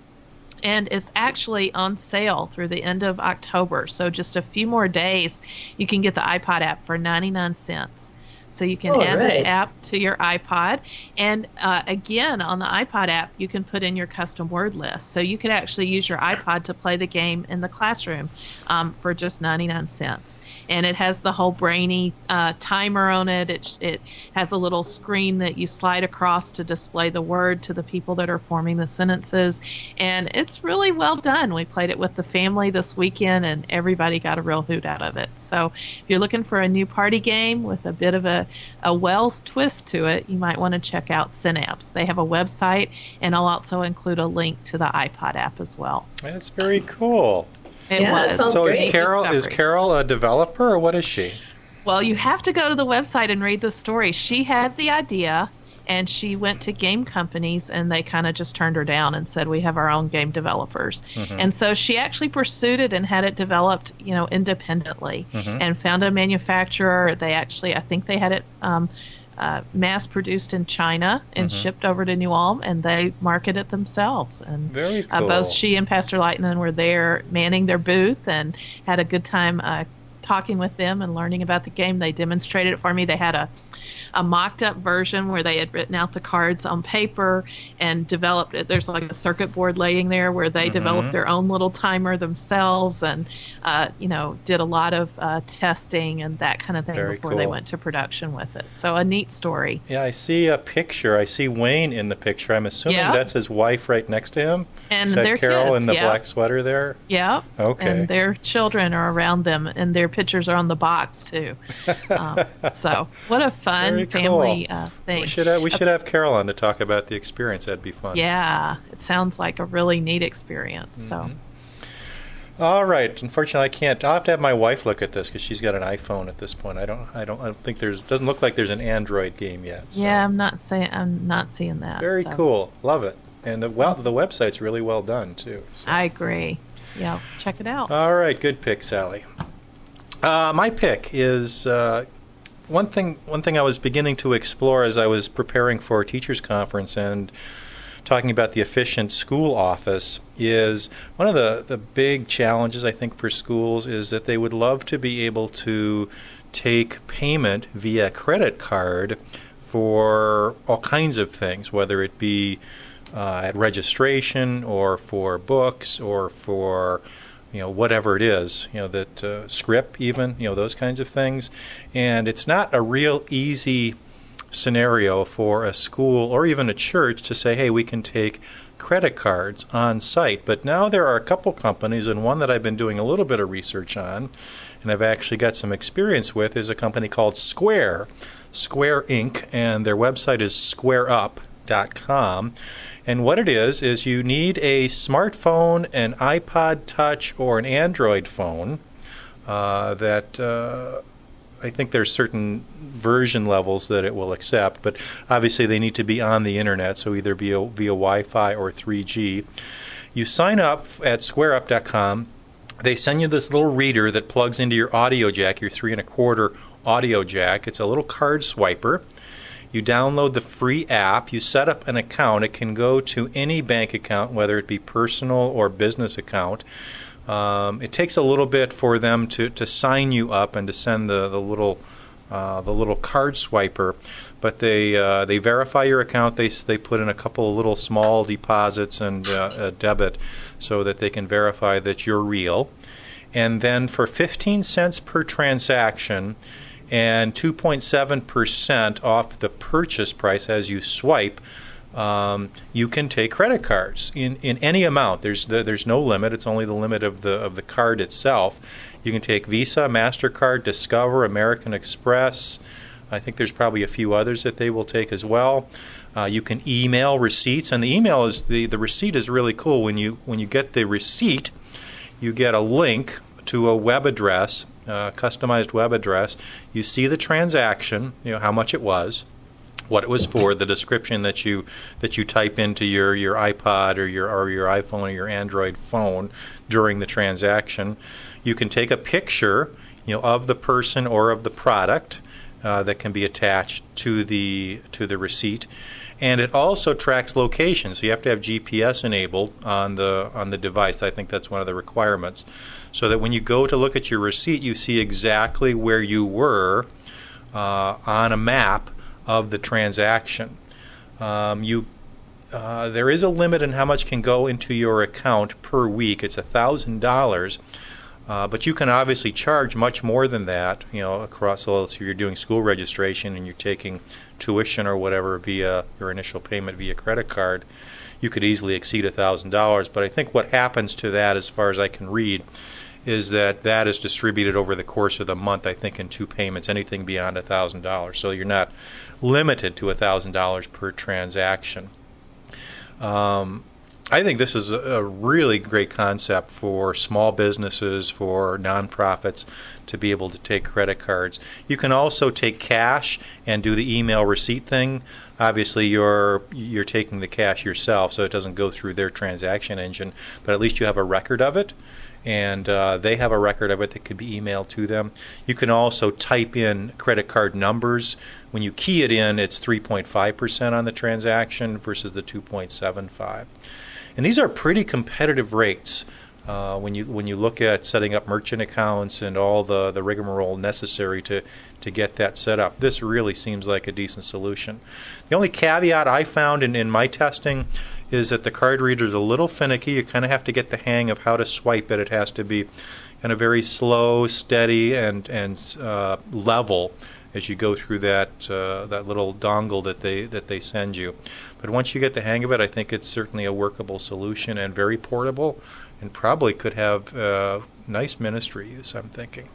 And it's actually on sale through the end of October. So just a few more days, you can get the iPod app for ninety-nine cents. So you can oh, add right. this app to your iPod. And uh, again, on the iPod app, you can put in your custom word list. So you could actually use your iPod to play the game in the classroom um, for just ninety-nine cents. And it has the whole brainy uh, timer on it. it. It has a little screen that you slide across to display the word to the people that are forming the sentences. And it's really well done. We played it with the family this weekend, and everybody got a real hoot out of it. So if you're looking for a new party game with a bit of a a Wells twist to it, you might want to check out Synapse. They have a website, and I'll also include a link to the iPod app as well. That's very cool. It yeah, was. That sounds So great. is Carol is Carol a developer, or what is she? Well, you have to go to the website and read the story. She had the idea, and she went to game companies, and they kind of just turned her down and said, we have our own game developers. Mm-hmm. And so she actually pursued it and had it developed, you know, independently, mm-hmm. and found a manufacturer. They actually, I think they had it um, uh, mass-produced in China and mm-hmm. shipped over to New Ulm, and they market it themselves. And Very cool. uh, both she and Pastor Lightnin were there manning their booth and had a good time uh, talking with them and learning about the game. They demonstrated it for me. They had a a mocked-up version where they had written out the cards on paper and developed it. There's like a circuit board laying there where they mm-hmm. developed their own little timer themselves and, uh, you know, did a lot of uh, testing and that kind of thing Very before cool. they went to production with it. So a neat story. Yeah, I see a picture. I see Wayne in the picture. I'm assuming yeah. that's his wife right next to him. And Is that their Carol kids, in the yeah. black sweater there? Yeah. Okay. And their children are around them, and their pictures are on the box, too. um, so what a fun Very family cool. uh, thing. We should have, we should have Carol on to talk about the experience. That'd be fun. Yeah, it sounds like a really neat experience. Mm-hmm. So, all right. Unfortunately, I can't. I'll have to have my wife look at this because she's got an iPhone at this point. I don't. I don't. I don't think there's. Doesn't look like there's an Android game yet. So. yeah, I'm not saying. I'm not seeing that. Very so. cool. Love it. And the well, the website's really well done too. So. I agree. Yeah, check it out. All right, good pick, Sally. Uh, my pick is. Uh, One thing, one thing I was beginning to explore as I was preparing for a teachers' conference and talking about the efficient school office is one of the, the big challenges, I think, for schools is that they would love to be able to take payment via credit card for all kinds of things, whether it be uh, at registration or for books or for you know, whatever it is, you know, that uh, script even, you know, those kinds of things. And it's not a real easy scenario for a school or even a church to say, hey, we can take credit cards on site. But now there are a couple companies, and one that I've been doing a little bit of research on, and I've actually got some experience with, is a company called Square, Square Incorporated, and their website is square up dot com. And what it is, is you need a smartphone, an iPod Touch, or an Android phone uh, that uh, I think there's certain version levels that it will accept, but obviously they need to be on the internet, so either via, via Wi-Fi or three G. You sign up at square up dot com. They send you this little reader that plugs into your audio jack, your three and a quarter audio jack. It's a little card swiper. You download the free app. You set up an account. It can go to any bank account, whether it be personal or business account. Um, it takes a little bit for them to, to sign you up and to send the the little uh, the little card swiper, but they uh, they verify your account. They they put in a couple of little small deposits and uh, a debit so that they can verify that you're real. And then for fifteen cents per transaction and two point seven percent off the purchase price as you swipe, um, you can take credit cards in, in any amount. There's the, there's no limit. It's only the limit of the of the card itself. You can take Visa, MasterCard, Discover, American Express. I think there's probably a few others that they will take as well. Uh, you can email receipts, and the email is the, the receipt is really cool. When you when you get the receipt, you get a link to a web address, uh, customized web address. You see the transaction, you know how much it was, what it was for, the description that you that you type into your, your iPod or your or your iPhone or your Android phone during the transaction. You can take a picture, you know, of the person or of the product. Uh, that can be attached to the to the receipt, and it also tracks location. So you have to have G P S enabled on the on the device. I think that's one of the requirements, so that when you go to look at your receipt, you see exactly where you were uh, on a map of the transaction. Um, you uh, there is a limit in how much can go into your account per week. It's a thousand dollars. Uh, but you can obviously charge much more than that, you know, across all. So you're doing school registration and you're taking tuition or whatever via your initial payment via credit card. You could easily exceed a thousand dollars. But I think what happens to that, as far as I can read, is that that is distributed over the course of the month. I think in two payments, anything beyond a thousand dollars. So you're not limited to a thousand dollars per transaction. Um, I think this is a really great concept for small businesses, for nonprofits to be able to take credit cards. You can also take cash and do the email receipt thing. Obviously, you're you're taking the cash yourself, so it doesn't go through their transaction engine, but at least you have a record of it, and uh, they have a record of it that could be emailed to them. You can also type in credit card numbers. When you key it in, it's three point five percent on the transaction versus the two point seven five. And these are pretty competitive rates uh, when you when you look at setting up merchant accounts and all the, the rigmarole necessary to, to get that set up. This really seems like a decent solution. The only caveat I found in, in my testing is that the card reader is a little finicky. You kind of have to get the hang of how to swipe it. It has to be kind of very slow, steady, and, and uh, level as you go through that uh, that little dongle that they that they send you. But once you get the hang of it, I think it's certainly a workable solution and very portable, and probably could have uh, nice ministry use, I'm thinking.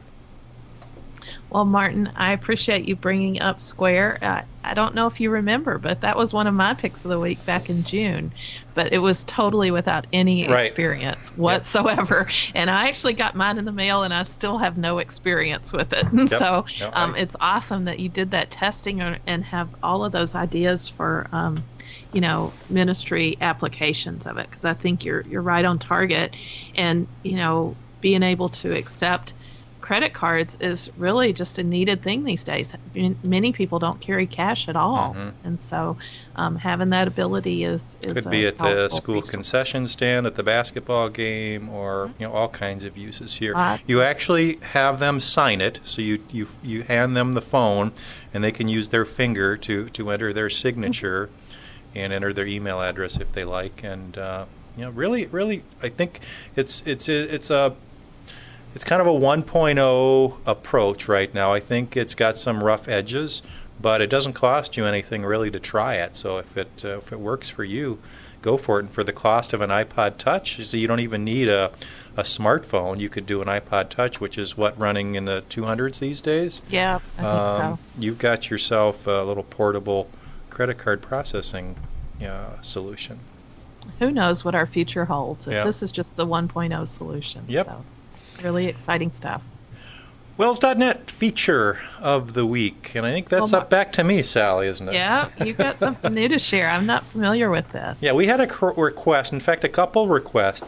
Well, Martin, I appreciate you bringing up Square. Uh, I don't know if you remember, but that was one of my picks of the week back in June. But it was totally without any right. experience whatsoever. Yep. And I actually got mine in the mail, and I still have no experience with it. Yep. So no, um, I... it's awesome that you did that testing and have all of those ideas for, um, you know, ministry applications of it. Because I think you're you're right on target. And, you know, being able to accept credit cards is really just a needed thing these days. Many people don't carry cash at all, mm-hmm. and so um, having that ability is, is could be at the school resource. Concession stand, at the basketball game, or you know all kinds of uses here. Lots. You actually have them sign it, so you you you hand them the phone, and they can use their finger to to enter their signature, mm-hmm. and enter their email address if they like, and uh, you know really really I think it's it's it's a It's kind of a one point oh approach right now. I think it's got some rough edges, but it doesn't cost you anything really to try it. So if it uh, if it works for you, go for it. And for the cost of an iPod Touch, so you don't even need a, a smartphone. You could do an iPod Touch, which is what, running in the two hundreds these days? Yeah, I think um, so. You've got yourself a little portable credit card processing uh, solution. Who knows what our future holds? Yeah. This is just the one point oh solution. Yep. So. Really exciting stuff. Wells dot net feature of the week. And I think that's well, up back to me, Sally, isn't it? Yeah, you've got something new to share. I'm not familiar with this. Yeah, we had a request. In fact, a couple requests.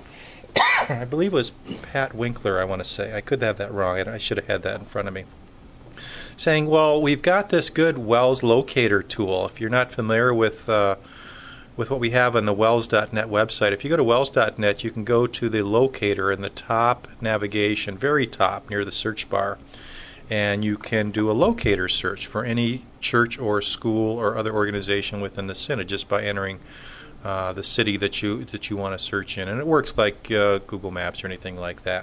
I believe it was Pat Winkler, I want to say. I could have that wrong. I should have had that in front of me. Saying, well, we've got this good Wells locator tool. If you're not familiar with... Uh, with what we have on the Wells dot net website. If you go to Wells dot net, you can go to the locator in the top navigation, very top, near the search bar, and you can do a locator search for any church or school or other organization within the synod just by entering uh, the city that you that you want to search in. And it works like uh, Google Maps or anything like that.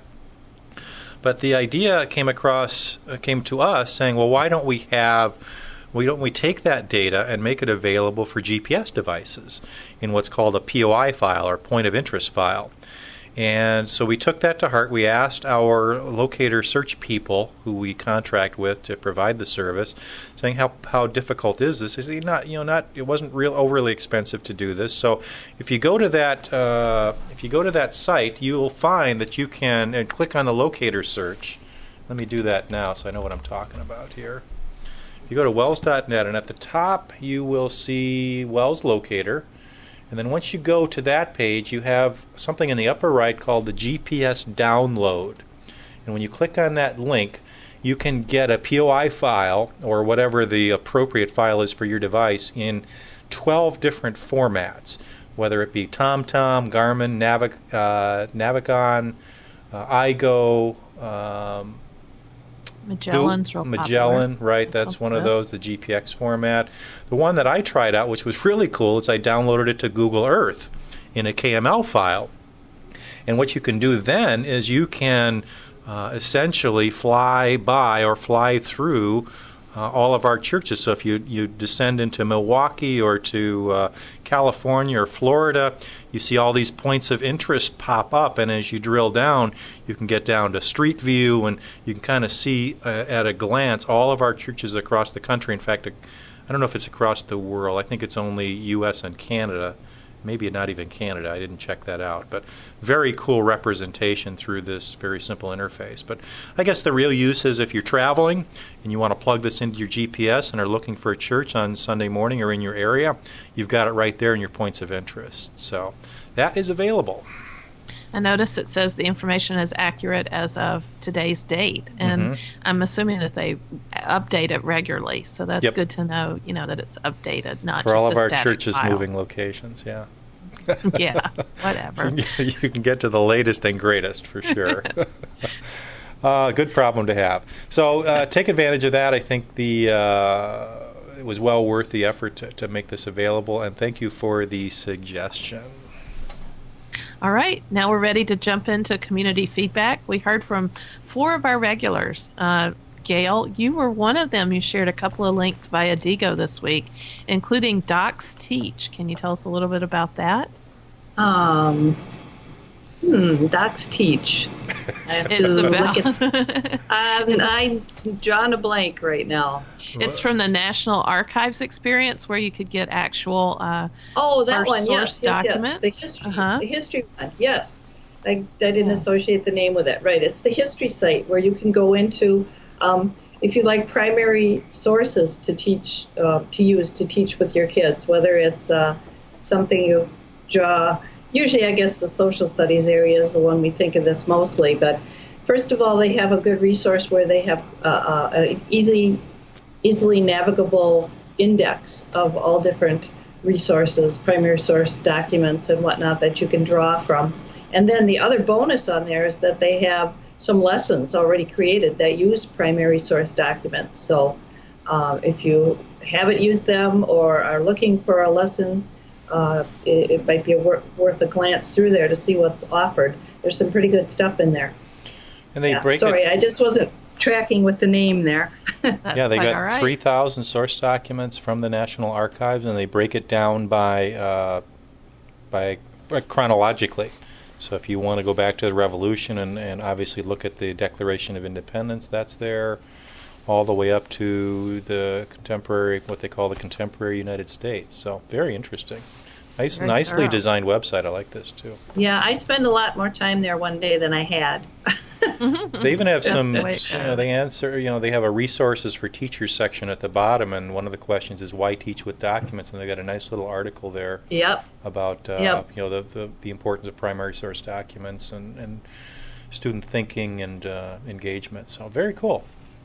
But the idea came across, uh, came to us saying, well, why don't we have We don't we take that data and make it available for G P S devices in what's called a P O I file, or point of interest file. And so we took that to heart. We asked our locator search people who we contract with to provide the service, saying how how difficult is this? Is it not you know not it wasn't real overly expensive to do this. So if you go to that uh, if you go to that site, you will find that you can and click on the locator search. Let me do that now so I know what I'm talking about here. You go to wells dot net, and at the top you will see Wells Locator. And then once you go to that page, you have something in the upper right called the G P S download. And when you click on that link, you can get a P O I file, or whatever the appropriate file is for your device, in twelve different formats, whether it be TomTom, Garmin, Navic, uh, Navicon, uh, iGo, um, Magellan's real Magellan, popular. right, that's, that's one of this. those, the G P X format. The one that I tried out, which was really cool, is I downloaded it to Google Earth in a K M L file. And what you can do then is you can uh, essentially fly by or fly through uh, all of our churches. So if you, you descend into Milwaukee or to uh, California or Florida, you see all these points of interest pop up, and as you drill down, you can get down to Street View, and you can kind of see uh, at a glance all of our churches across the country. In fact, I don't know if it's across the world. I think it's only U S and Canada. Maybe not even Canada. I didn't check that out. But very cool representation through this very simple interface. But I guess the real use is if you're traveling and you want to plug this into your G P S and are looking for a church on Sunday morning or in your area, you've got it right there in your points of interest. So that is available. I notice it says the information is accurate as of today's date, and Mm-hmm. I'm assuming that they update it regularly. So that's Yep. good to know, you know, that it's updated, not For just all of a our static churches file. moving locations, yeah. Yeah, whatever. So you can get to the latest and greatest for sure. uh, good problem to have. So uh, take advantage of that. I think the uh, it was well worth the effort to, to make this available, and thank you for the suggestion. All right, now we're ready to jump into community feedback. We heard from four of our regulars. Uh, Gail, you were one of them. You shared a couple of links via Digo this week, including Docs Teach. Can you tell us a little bit about that? Um, hmm, Docs Teach. I have It's to about- look at. Um, I'm drawing a blank right now. It's from the National Archives experience, where you could get actual uh, Oh, that first one, source yes, yes, documents. yes. The history, Uh-huh. the history one, yes. I, I didn't Yeah. associate the name with it. Right, it's the history site where you can go into, um, if you like primary sources to teach, uh, to use to teach with your kids, whether it's uh, something you draw. Usually, I guess the social studies area is the one we think of this mostly. But first of all, they have a good resource where they have uh, uh, an easy. easily navigable index of all different resources, primary source documents and whatnot that you can draw from. And then the other bonus on there is that they have some lessons already created that use primary source documents. So uh, if you haven't used them or are looking for a lesson, uh, it, it might be a wor- worth a glance through there to see what's offered. There's some pretty good stuff in there. And they Yeah, break sorry, it. I just wasn't tracking with the name there. That's Yeah, they quite got all right. three thousand source documents from the National Archives, and they break it down by uh, by uh, chronologically. So if you want to go back to the Revolution and, and obviously look at the Declaration of Independence, that's there, all the way up to the contemporary, what they call the contemporary United States. So very interesting. Nice, Very nicely thorough. designed website. I like this too. Yeah, I spend a lot more time there one day than I had. They even have That's some, the way it you know, goes. they answer, you know, they have a resources for teachers section at the bottom, and one of the questions is why teach with documents, and they got a nice little article there Yep. about, uh, Yep. you know, the, the the importance of primary source documents and, and student thinking and uh, engagement. So very cool.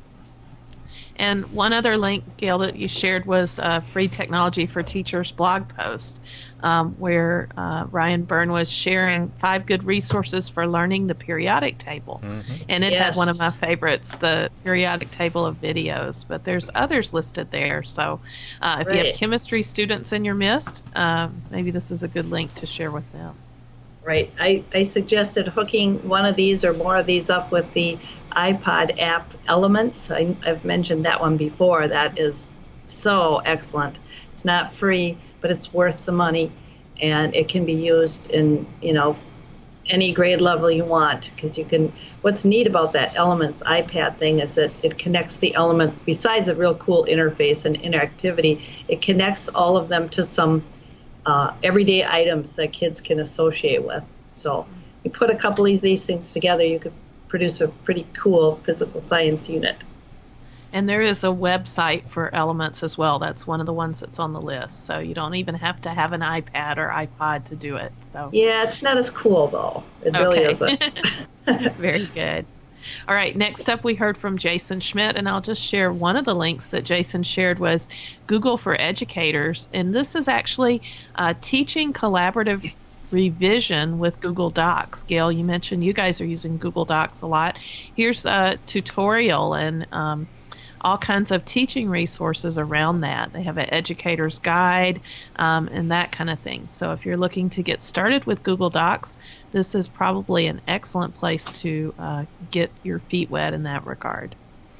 And one other link, Gail, that you shared was a Free Technology for Teachers blog post, um, where uh, Ryan Byrne was sharing five good resources for learning the periodic table. And it Yes. had one of my favorites, the periodic table of videos, but there's others listed there. So uh, if you Right. have chemistry students in your midst, um, maybe this is a good link to share with them. Right. I, I suggested hooking one of these or more of these up with the iPod app Elements. I, I've mentioned that one before. That is so excellent. It's not free, but it's worth the money, and it can be used in, you know, any grade level you want, because you can. What's neat about that Elements iPad thing is that it connects the elements. Besides a real cool interface and interactivity, it connects all of them to some uh, everyday items that kids can associate with. So you put a couple of these things together, you could produce a pretty cool physical science unit. And there is a website for Elements as well. That's one of the ones that's on the list. So you don't even have to have an iPad or iPod to do it. So yeah, it's not as cool though. It really okay. isn't. Very good. All right, next up we heard from Jason Schmidt, and I'll just share one of the links that Jason shared was Google for Educators. And this is actually uh, teaching collaborative revision with Google Docs. Gail, you mentioned you guys are using Google Docs a lot. Here's a tutorial and um, all kinds of teaching resources around that. They have an educator's guide um, and that kind of thing. So if you're looking to get started with Google Docs, this is probably an excellent place to uh, get your feet wet in that regard.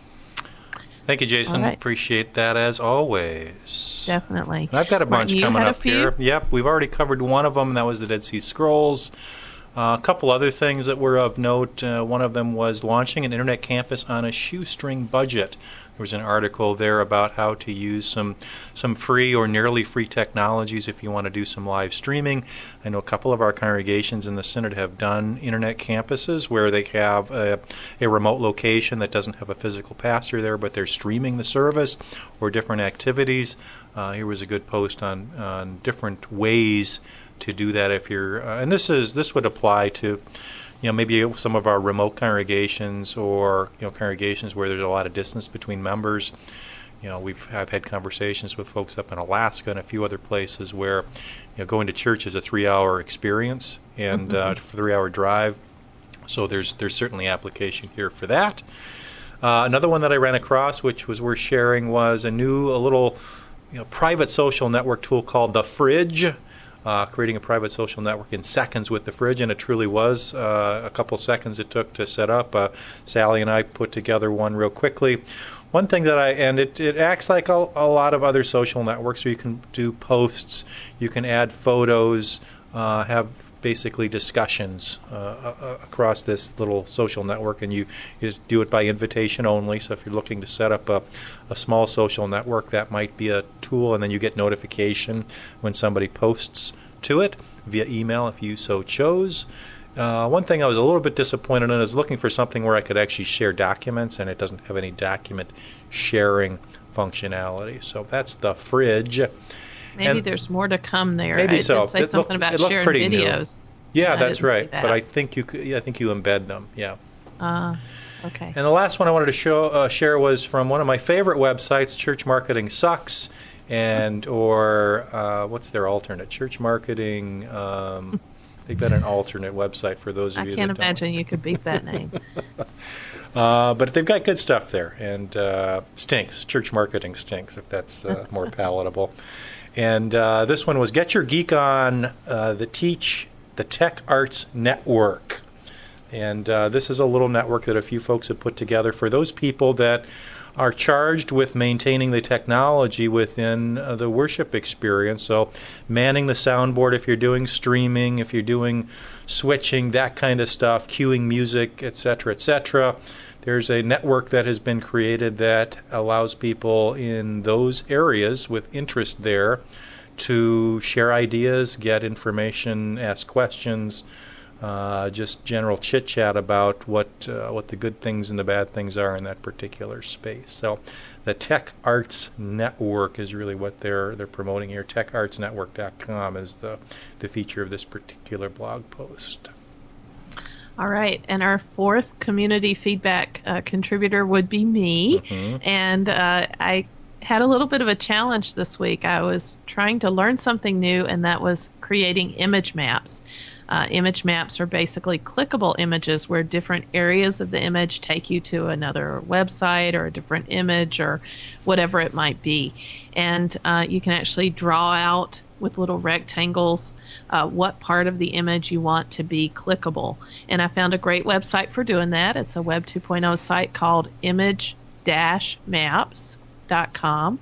Thank you, Jason. Right. Appreciate that as always. Definitely. And I've got a bunch Martin, you coming had a up few? here. Yep, we've already covered one of them, and that was the Dead Sea Scrolls. Uh, a couple other things that were of note. Uh, one of them was launching an internet campus on a shoestring budget. There was an article there about how to use some some free or nearly free technologies if you want to do some live streaming. I know a couple of our congregations in the Synod have done internet campuses where they have a, a remote location that doesn't have a physical pastor there, but they're streaming the service or different activities. Uh, here was a good post on, on different ways to do that if you're, uh, and this is this would apply to, you know, maybe some of our remote congregations or you know congregations where there's a lot of distance between members. You know, we've I've had conversations with folks up in Alaska and a few other places where, you know, going to church is a three-hour experience and mm-hmm. uh, three-hour drive. So there's there's certainly application here for that. Uh, another one that I ran across, which was worth sharing, was a new a little you know private social network tool called The Fridge. Uh, creating a private social network in seconds with The Fridge, and it truly was uh, a couple seconds it took to set up. Uh, Sally and I put together one real quickly. One thing that I, and it, it acts like a, a lot of other social networks, where you can do posts, you can add photos, uh, have basically discussions uh, uh, across this little social network, and you, you just do it by invitation only. So if you're looking to set up a, a small social network, that might be a tool, and then you get notification when somebody posts to it via email if you so chose. Uh, one thing I was a little bit disappointed in is looking for something where I could actually share documents, and it doesn't have any document sharing functionality. So that's The Fridge. Maybe and there's more to come there. Maybe I so. did say It something looked- about it looked sharing pretty new. videos. Yeah, I that's didn't see right. that. But I think you could, yeah, I think you embed them. Yeah. Uh, okay. And the last one I wanted to show uh, share was from one of my favorite websites, Church Marketing Sucks, and or uh, what's their alternate? Church Marketing. Um, they've got an alternate website for those of I you. can't that don't. imagine you could beat that name. Uh, but they've got good stuff there, and uh, stinks. Church Marketing stinks, if that's uh, more palatable. And uh, this one was Get Your Geek On, uh, the Teach the Tech Arts Network. And uh, this is a little network that a few folks have put together for those people that are charged with maintaining the technology within uh, the worship experience. So manning the soundboard if you're doing streaming, if you're doing switching, that kind of stuff, cueing music, et cetera, et cetera. There's a network that has been created that allows people in those areas with interest there to share ideas, get information, ask questions, uh, just general chit-chat about what uh, what the good things and the bad things are in that particular space. So the Tech Arts Network is really what they're they're promoting here. tech arts network dot com is the, the feature of this particular blog post. All right, and our fourth community feedback uh, contributor would be me, Mm-hmm. and uh, I had a little bit of a challenge this week. I was trying to learn something new, and that was creating image maps. Uh, image maps are basically clickable images where different areas of the image take you to another website or a different image or whatever it might be. And uh, you can actually draw out with little rectangles uh, what part of the image you want to be clickable. And I found a great website for doing that. It's a Web two point oh site called image dash maps dot com.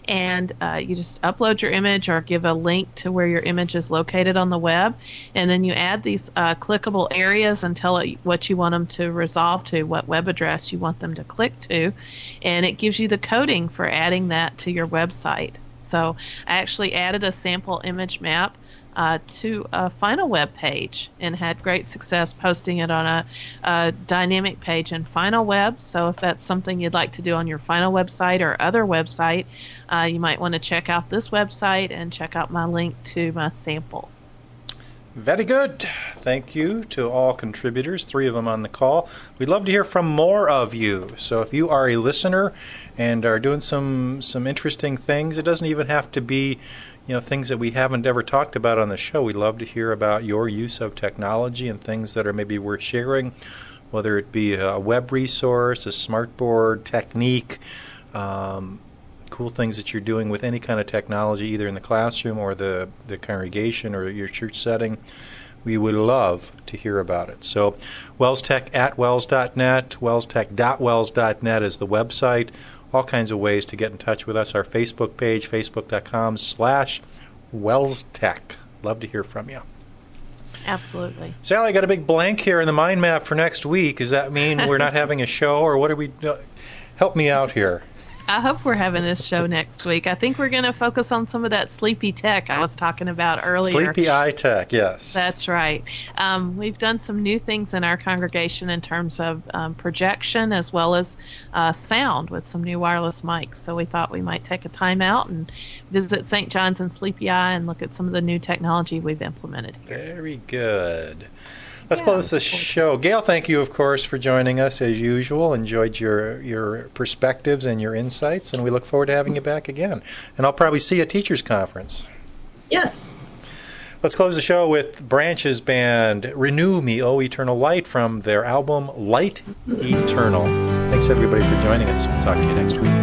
and uh, you just upload your image or give a link to where your image is located on the web, and then you add these uh, clickable areas and tell it what you want them to resolve to, what web address you want them to click to, and it gives you the coding for adding that to your website. So I actually added a sample image map Uh, to a final web page and had great success posting it on a, a dynamic page in Final Web. So if that's something you'd like to do on your Final website or other website, uh, you might want to check out this website and check out my link to my sample. Very good. Thank you to all contributors, three of them on the call. We'd love to hear from more of you. So if you are a listener and are doing some some interesting things, it doesn't even have to be, you know, things that we haven't ever talked about on the show. We'd love to hear about your use of technology and things that are maybe worth sharing, whether it be a web resource, a smartboard, technique, um, cool things that you're doing with any kind of technology, either in the classroom or the, the congregation or your church setting. We would love to hear about it. So WellsTech at wells dot net, wellstech dot wells dot net is the website. All kinds of ways to get in touch with us. Our Facebook page, facebook.com slash WellsTech. Love to hear from you. Absolutely. Sally, I got a big blank here in the mind map for next week. Does that mean we're not having a show, or what are we do? Help me out here. I hope we're having this show next week. I think we're going to focus on some of that sleepy tech I was talking about earlier. Sleepy eye tech, yes. That's right. Um, we've done some new things in our congregation in terms of um, projection as well as uh, sound with some new wireless mics. So we thought we might take a time out and visit Saint John's and Sleepy Eye and look at some of the new technology we've implemented here. Very good. Let's yeah, close the show. Gail, thank you, of course, for joining us as usual. Enjoyed your your perspectives and your insights, and we look forward to having you back again. And I'll probably see you at Teachers Conference. Yes. Let's close the show with Branches Band, Renew Me, O Eternal Light, from their album Light Eternal. Thanks, everybody, for joining us. We'll talk to you next week.